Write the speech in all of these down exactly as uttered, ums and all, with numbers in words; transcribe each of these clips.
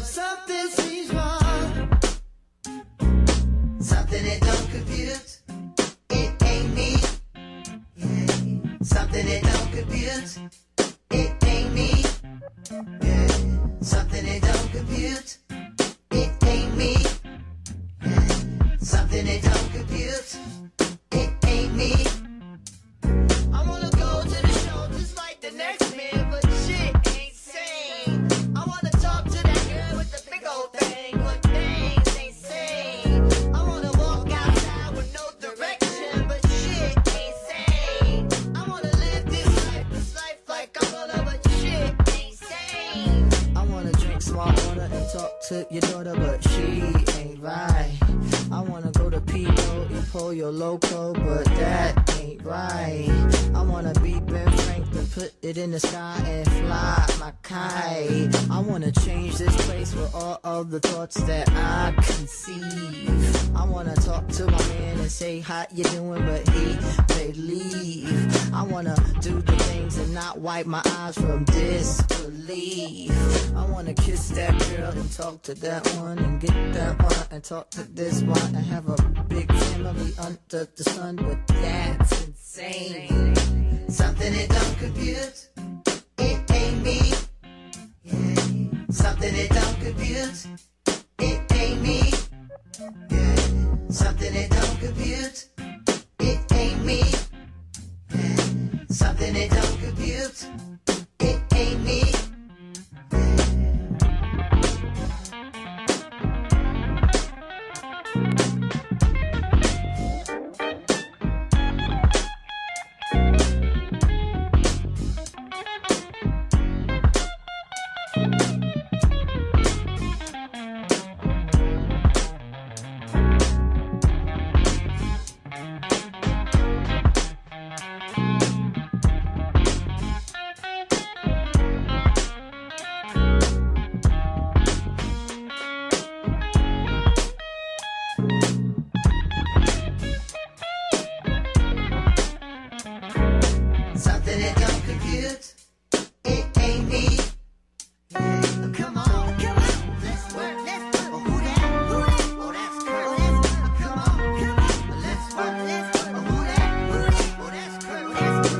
something seems wrong. Something that don't compute. It ain't me. Yeah. Something that don't compute. It ain't me. Yeah. Something that don't compute. It ain't me. Yeah. Something that don't compute. It ain't me. I wanna go to the show just like the next man, but shit ain't sane. I wanna talk to that girl with the big old thing, but things ain't sane. I wanna walk outside with no direction, but shit ain't sane. I wanna live this life, this life like I'm gonna, but shit ain't sane. I wanna drink small water and talk to your daughter, but she ain't right. I wanna go to Pico and Pollo Loco, but that ain't right. I wanna be Ben Franklin, put it in the sky and fly my kite. I wanna change this place with all of the thoughts that I conceive. I wanna talk to my man and say how you doing, but he may leave. I wanna do the things and not wipe my eyes from disbelief. I wanna kiss that girl and talk to that one and get that one and talk to this one and have a big family under the sun, but that's insane. Something that don't compute. It ain't me. Yeah. Something that don't compute. It ain't me. Yeah. Something that don't compute. It ain't me. Yeah. Something that don't compute. It ain't me. Something that don't compute. It ain't me. Yeah. Come on, come on. Let's work, let's work. Oh, who that? Who that? Oh, that's Kurt. Oh, that's Kurt. Come on, come on. Let's work, let's work. Oh, who that? Who that? Oh, that's Kurt. Oh, that's Kurt.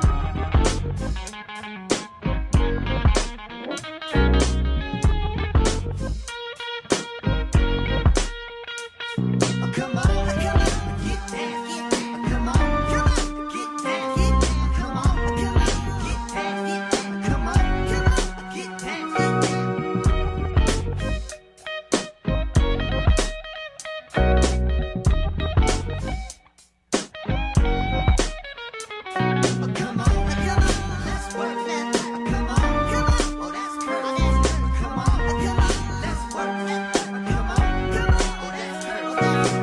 Oh, come on, come on. Get down, get down. Come on, come on. Get down, get down. Come on, come on. Get down, get down. Come on, come on. Get down, get down. Oh, come on, come on. Let's work that. Come on, come on. Oh, that's Kurt. Oh, that's Kurt. Come on, come on. Let's work that. Come on, come on. Oh, that's Kurt. Oh, that's Kurt.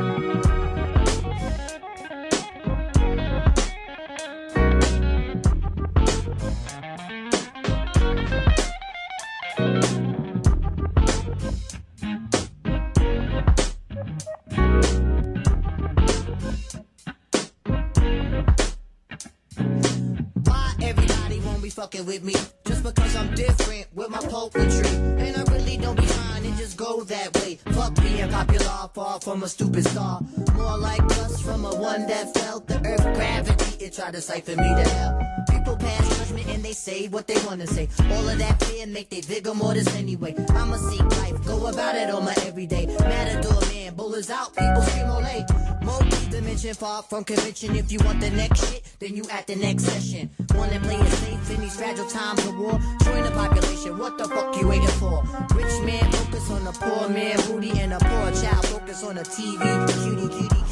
Why everybody won't be fucking with me? Just because I'm different with my poetry. And I really don't be trying to just go that way. Fuck being popular, far from a stupid star. More like us from a one that felt the earth gravity. It tried to siphon me to hell. People pass judgment and they say what they wanna say. All of that fear make they vigor mortis anyway. I'ma seek life, go about it on my everyday. Matador man, bullets out, people scream ole. Multi-dimension, far from convention. If you want the next shit, then you at the next session. Wanna play it safe in these fragile times of war? Join the population, what the fuck you waiting for? Rich man focus on the poor man booty, and a poor child focus on the T V. Cutie, cutie, cutie.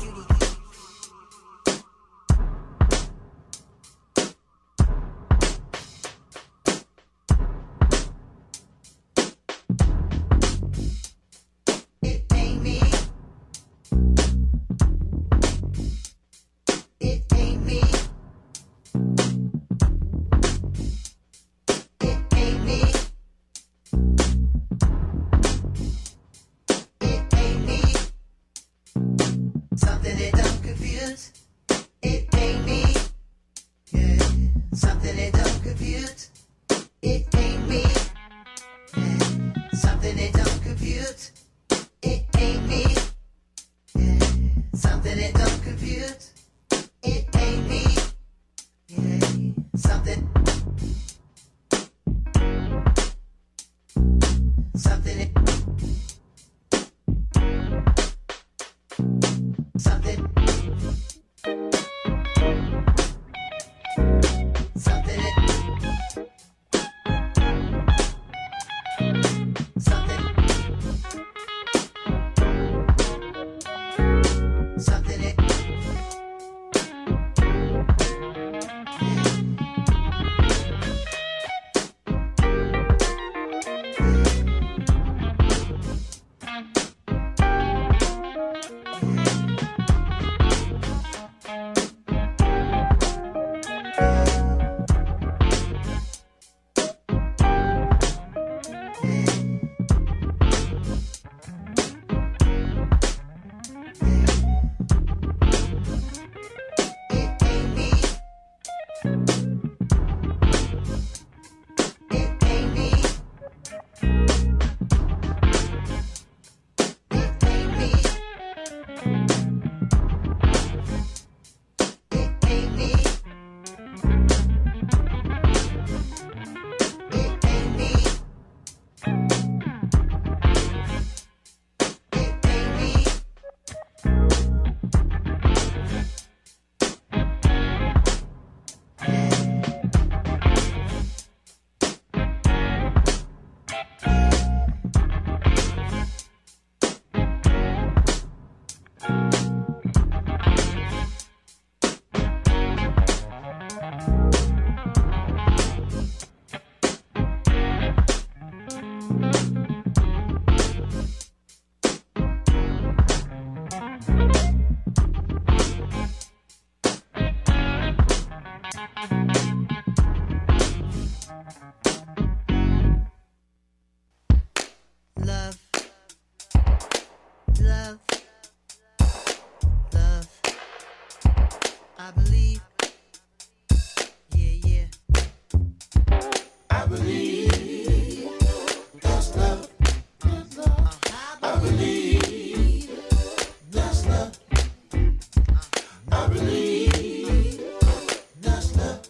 It ain't me. It ain't me. It ain't me. It ain't me. Something that don't confuse. It ain't me. Yeah. Something that don't confuse. It ain't me. Yeah. Something that don't compute. It ain't me. Yeah. Something that don't compute. It ain't me. Yeah. Something. Something. It, something. Something. It, something. Something. It, love, love, love. I believe, yeah, yeah. I believe that's love. That's love. I believe that's love. I believe that's love.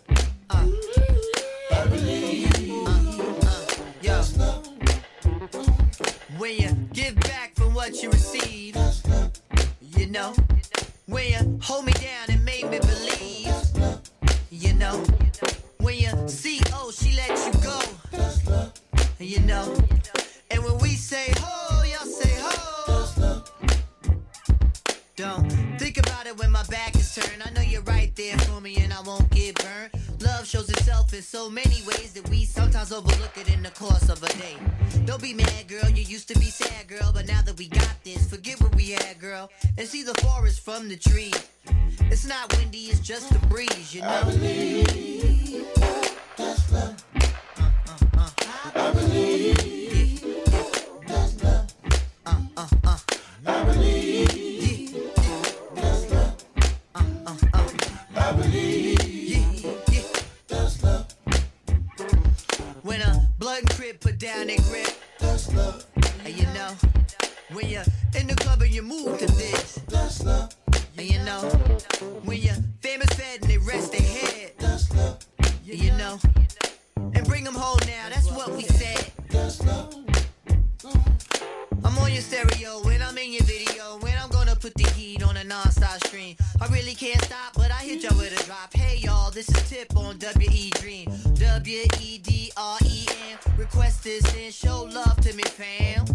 I believe that's love. When you give back from what you receive, you know. When you hold me down and make me believe, you know. When you see, oh, she let you go, you know. And when we say ho, y'all say ho. Don't think about it when my back is turned. I know you're right there for me and I won't get burned. Love shows itself in so many ways that we sometimes overlook it in the course of a day. Don't be mad, girl, you used to be sad, girl, but now that we got this, forget what we had, girl, and see the forest from the tree. It's not windy, it's just a breeze, you know. I believe that's love. Uh, uh, uh. I believe that's love. Uh, uh, uh. I believe that's love. Uh, uh, uh. I believe that's love. When a blood and crib put down their grip, That's love. and you know, when you're in the club and you move to this, That's love. and you know, when you're famous fed and they rest their head, That's love. you know, and bring them home now, that's what we said. That's love. I'm on your stereo, when I'm in your video, when I'm gonna put the heat on a non-stop stream. I really can't stop, but I hit y'all with a drop. Hey y'all, this is Tip on W E Dream. W E D R E M. Request this and show love to me, fam.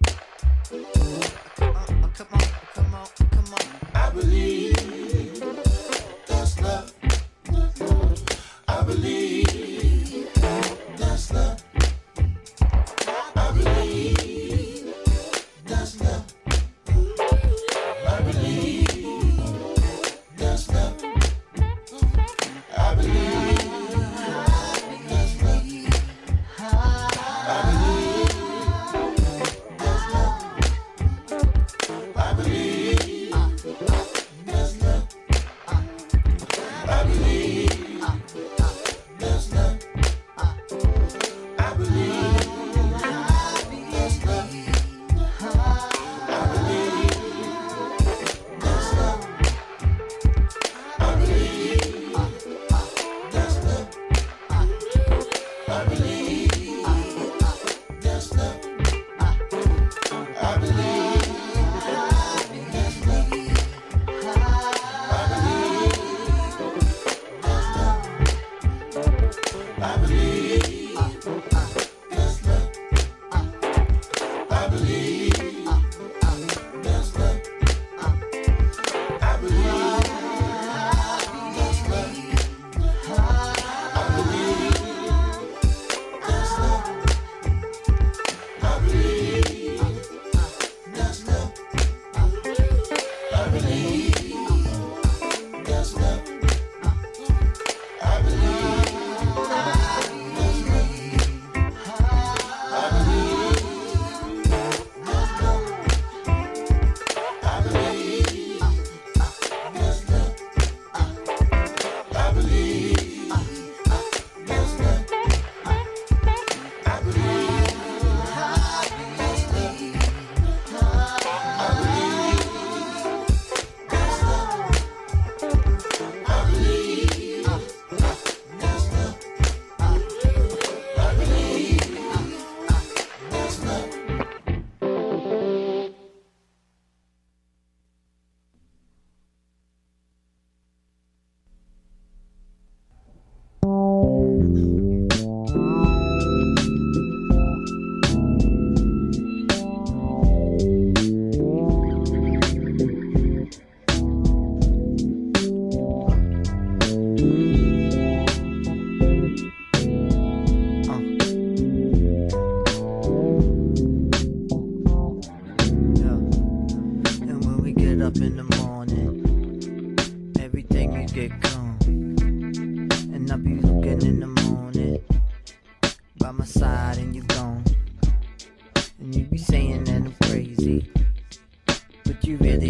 Uh, uh, come on, come on, come on. I believe that's love. I believe that's love. I believe that's love. I believe that's love. I believe that's love. I believe that's love. I believe that's love. I believe up in the morning, everything you get calm. And I be looking in the morning, by my side and you gone. And you be saying that I'm crazy, but you really